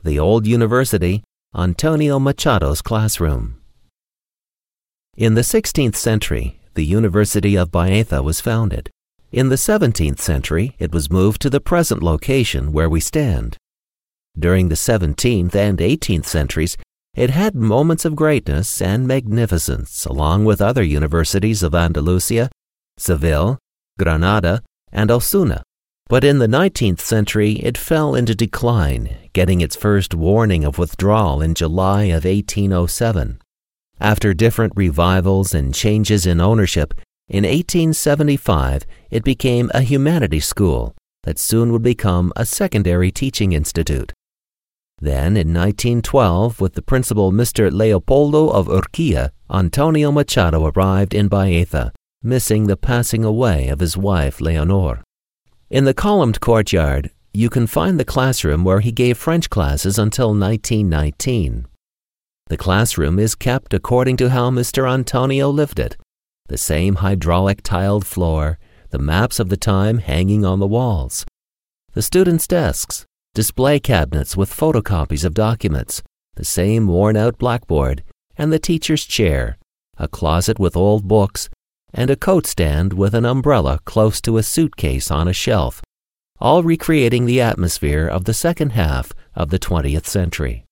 the old university, Antonio Machado's classroom. In the 16th century, the University of Baeza was founded. In the 17th century, it was moved to the present location where we stand. During the 17th and 18th centuries, it had moments of greatness and magnificence along with other universities of Andalusia, Seville, Granada, and Osuna. But in the 19th century, it fell into decline, getting its first warning of withdrawal in July of 1807. After different revivals and changes in ownership, in 1875 it became a humanities school that soon would become a secondary teaching institute. Then, in 1912, with the principal Mr. Leopoldo of Urquia, Antonio Machado arrived in Baeza, missing the passing away of his wife Leonor. In the columned courtyard, you can find the classroom where he gave French classes until 1919. The classroom is kept according to how Mr. Antonio lived it. The same hydraulic tiled floor, the maps of the time hanging on the walls. The students' desks, display cabinets with photocopies of documents, the same worn-out blackboard, and the teacher's chair, a closet with old books, and a coat stand with an umbrella close to a suitcase on a shelf, all recreating the atmosphere of the second half of the 20th century.